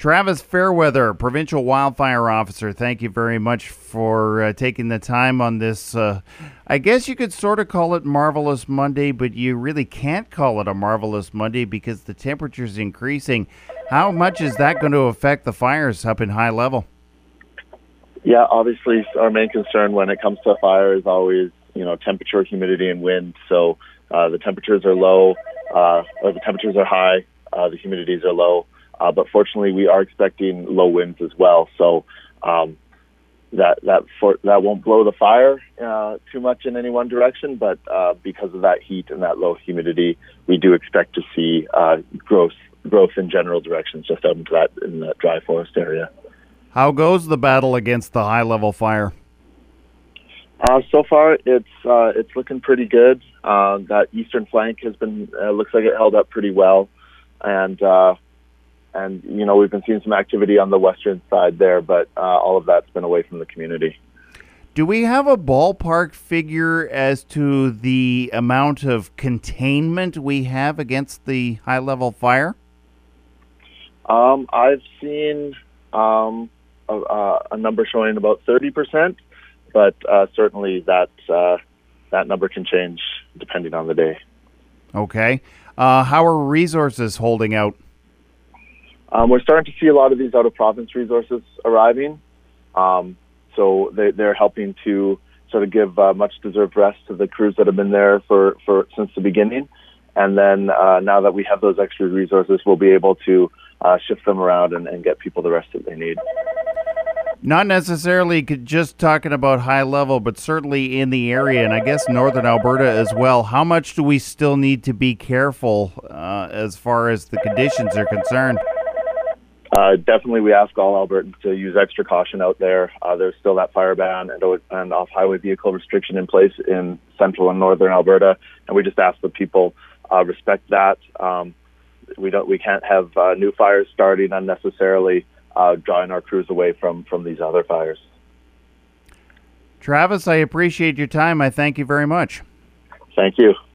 Travis Fairweather, Provincial Wildfire Officer, thank you very much for taking the time on this. I guess you could sort of call it Marvelous Monday, but you really can't call it a Marvelous Monday because the temperature's increasing. How much is that going to affect the fires up in High Level? Yeah, obviously our main concern when it comes to a fire is always, temperature, humidity, and wind. So the temperatures are low, or the temperatures are high, the humidities are low. But fortunately, we are expecting low winds as well, so that won't blow the fire too much in any one direction. But because of that heat and that low humidity, we do expect to see growth in general directions just out in that dry forest area. How goes the battle against the high-level fire? So far, it's looking pretty good. That eastern flank has been looks like it held up pretty well, and we've been seeing some activity on the western side there, but all of that's been away from the community. Do we have a ballpark figure as to the amount of containment we have against the high-level fire? I've seen a number showing about 30%, but certainly that number can change depending on the day. Okay. How are resources holding out? We're starting to see a lot of these out-of-province resources arriving. So they're helping to sort of give much-deserved rest to the crews that have been there for since the beginning. And then now that we have those extra resources, we'll be able to shift them around and get people the rest that they need. Not necessarily just talking about High Level, but certainly in the area, and I guess northern Alberta as well. How much do we still need to be careful as far as the conditions are concerned? Definitely, we ask all Albertans to use extra caution out there. There's still that fire ban and off-highway vehicle restriction in place in central and northern Alberta, and we just ask that people respect that. We can't have new fires starting unnecessarily, drawing our crews away from these other fires. Travis, I appreciate your time. I thank you very much. Thank you.